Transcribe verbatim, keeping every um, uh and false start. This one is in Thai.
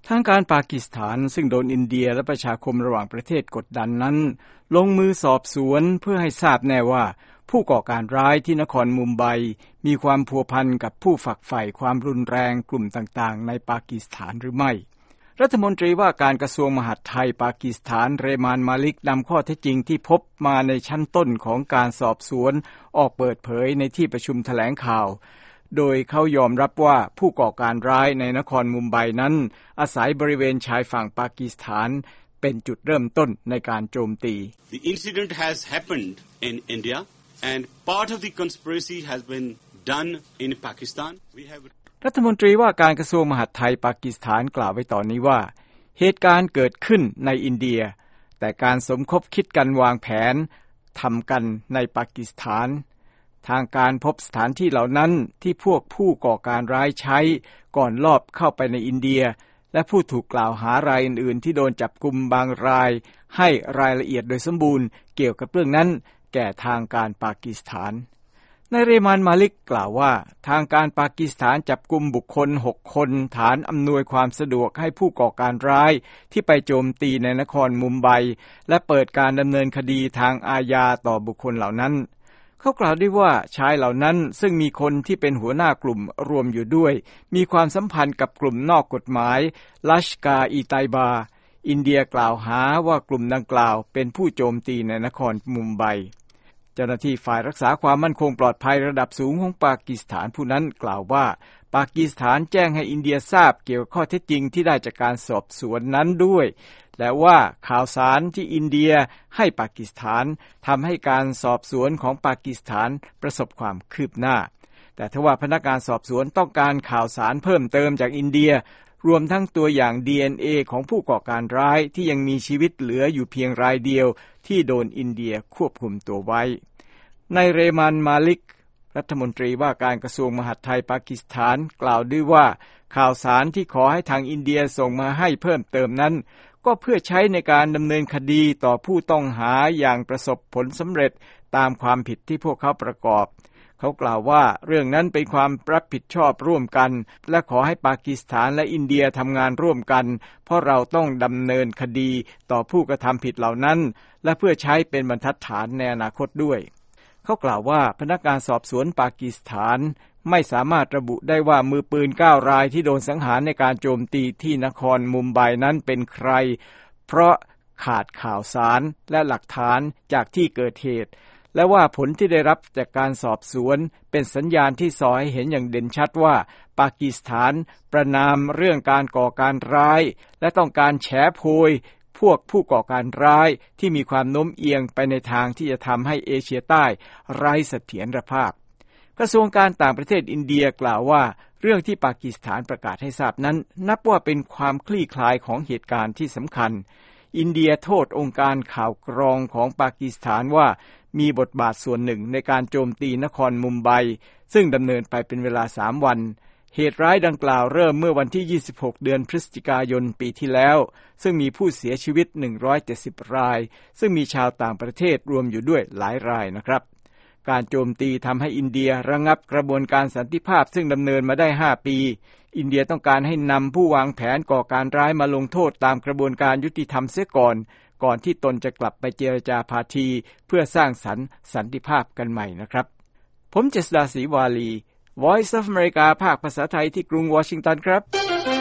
ทางการปากีสถานซึ่งโดนอินเดียและประชาคมระหว่างประเทศกดดันนั้นลงมือสอบสวนเพื่อให้ทราบแน่ว่าผู้ก่อการร้ายที่นครมุมไบมีความพัวพันกับผู้ฝักใฝ่ความรุนแรงกลุ่มต่างๆในปากีสถานหรือไม่รัฐมนตรีว่าการกระทรวงมหาดไทยปากีสถานเรมานมาลิกนำข้อเท็จจริงที่พบมาในชั้นต้นของการสอบสวนออกเปิดเผยในที่ประชุมแถลงข่าวโดยเขายอมรับว่าผู้ก่อการร้ายในนครมุมไบนั้นอาศัยบริเวณชายฝั่งปากีสถานเป็นจุดเริ่มต้นในการโจมตี The incident has happened in India and part of the conspiracy has been done in Pakistan. We have รัฐมนตรีว่าการกระทรวงมหาดไทยปากีสถานกล่าวไว้ตอนนี้ว่าเหตุการณ์เกิดขึ้นในอินเดียแต่การสมคบคิดกันวางแผนทำกันในปากีสถานทางการพบสถานที่เหล่านั้นที่พวกผู้ก่อการร้ายใช้ก่อนลอบเข้าไปในอินเดียและผู้ถูกกล่าวหารายอื่นๆที่โดนจับกุมบางรายให้รายละเอียดโดยสมบูรณ์เกี่ยวกับเรื่องนั้นแก่ทางการปากีสถานนายเรมานมาลิกกล่าวว่าทางการปากีสถานจับกุมบุคคลหกคนฐานอำนวยความสะดวกให้ผู้ก่อการร้ายที่ไปโจมตีในนครมุมไบและเปิดการดำเนินคดีทางอาญาต่อบุคคลเหล่านั้นเขากล่าวด้วยว่าชายเหล่านั้นซึ่งมีคนที่เป็นหัวหน้ากลุ่มรวมอยู่ด้วยมีความสัมพันธ์กับกลุ่มนอกกฎหมายลัชกาอีไตบาอินเดียกล่าวหาว่ากลุ่มดังกล่าวเป็นผู้โจมตีในนครมุมไบเจ้าหน้าที่ฝ่ายรักษาความมั่นคงปลอดภัยระดับสูงของปากีสถานผู้นั้นกล่าวว่าปากีสถานแจ้งให้อินเดียทราบเกี่ยวกับข้อเท็จจริงที่ได้จากการสอบสวนนั้นด้วยและว่าข่าวสารที่อินเดียให้ปากีสถานทำให้การสอบสวนของปากีสถานประสบความคืบหน้าแต่ทว่าพนักงานสอบสวนต้องการข่าวสารเพิ่มเติมจากอินเดียรวมทั้งตัวอย่าง ดี เอ็น เอ ของผู้ก่อการร้ายที่ยังมีชีวิตเหลืออยู่เพียงรายเดียวที่โดนอินเดียควบคุมตัวไว้นายเรมานมาลิกรัฐมนตรีว่าการกระทรวงมหาดไทยปากีสถานกล่าวด้วยว่าข่าวสารที่ขอให้ทางอินเดียส่งมาให้เพิ่มเติมนั้นก็เพื่อใช้ในการดำเนินคดีต่อผู้ต้องหาอย่างประสบผลสำเร็จตามความผิดที่พวกเขาประกอบเขากล่าวว่าเรื่องนั้นเป็นความรับผิดชอบร่วมกันและขอให้ปากีสถานและอินเดียทำงานร่วมกันเพราะเราต้องดำเนินคดีต่อผู้กระทำผิดเหล่านั้นและเพื่อใช้เป็นบรรทัดฐานในอนาคตด้วยเขากล่าวว่าพนักงานสอบสวนปากีสถานไม่สามารถระบุได้ว่ามือปืนเก้ารายที่โดนสังหารในการโจมตีที่นครมุมไบนั้นเป็นใครเพราะขาดข่าวสารและหลักฐานจากที่เกิดเหตุและว่าผลที่ได้รับจากการสอบสวนเป็นสัญญาณที่ส่อให้เห็นอย่างเด่นชัดว่าปากีสถานประณามเรื่องการก่อการร้ายและต้องการแฉโพยพวกผู้ก่อการร้ายที่มีความโน้มเอียงไปในทางที่จะทำให้เอเชียใต้ไร้เสถียรภาพกระทรวงการต่างประเทศอินเดียกล่าวว่าเรื่องที่ปากีสถานประกาศให้ทราบนั้นนับว่าเป็นความคลี่คลายของเหตุการณ์ที่สำคัญอินเดียโทษองค์การข่าวกรองของปากีสถานว่ามีบทบาทส่วนหนึ่งในการโจมตีนครมุมไบซึ่งดำเนินไปเป็นเวลาสามวันเหตุร้ายดังกล่าวเริ่มเมื่อวันที่ยี่สิบหกเดือนพฤศจิกายนปีที่แล้วซึ่งมีผู้เสียชีวิตหนึ่งร้อยเจ็ดสิบรายซึ่งมีชาวต่างประเทศรวมอยู่ด้วยหลายรายนะครับการโจมตีทำให้อินเดียระงับกระบวนการสันติภาพซึ่งดำเนินมาได้ห้าปีอินเดียต้องการให้นำผู้วางแผนก่อการร้ายมาลงโทษตามกระบวนการยุติธรรมเสียก่อนก่อนที่ตนจะกลับไปเจรจาพาทีเพื่อสร้างสรรค์สันติภาพกันใหม่นะครับผมเจษฎาศรีวาลี Voice of America ภาคภาษาไทยที่กรุงวอชิงตันครับ